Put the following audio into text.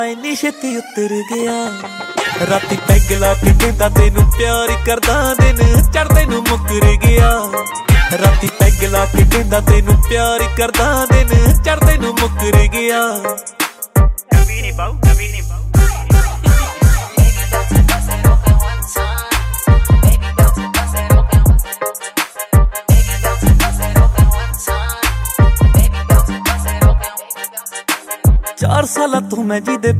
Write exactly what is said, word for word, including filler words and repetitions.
ਇੰਨੀ ਛੇਤੀ ਉਤਰ ਗਿਆ ਰਾਤੀ ਪੈਗ ਲਾ ਕੇ ਕਹਿੰਦਾ ਤੈਨੂੰ ਪਿਆਰ ਕਰਦਾ ਦਿਨ ਚੜ੍ਹਦੇ ਨੂੰ ਮੁੱਕਰ ਗਿਆ ਰਾਤੀ ਪੈਗ ਲਾ ਕੇ ਕਹਿੰਦਾ ਤੈਨੂੰ ਪਿਆਰ ਕਰਦਾ ਦਿਨ ਚੜ੍ਹਦੇ ਨੂੰ ਮੁੱਕਰ ਗਿਆ ਨਵੀਂ ਨੀ ਪਾਉ ਨਵੀਂ ਨੀ ਪਾਉ ਚਾਰ ਸਾਲਾਂ ਤੋਂ ਮੈਂ ਜਿਹਦੇ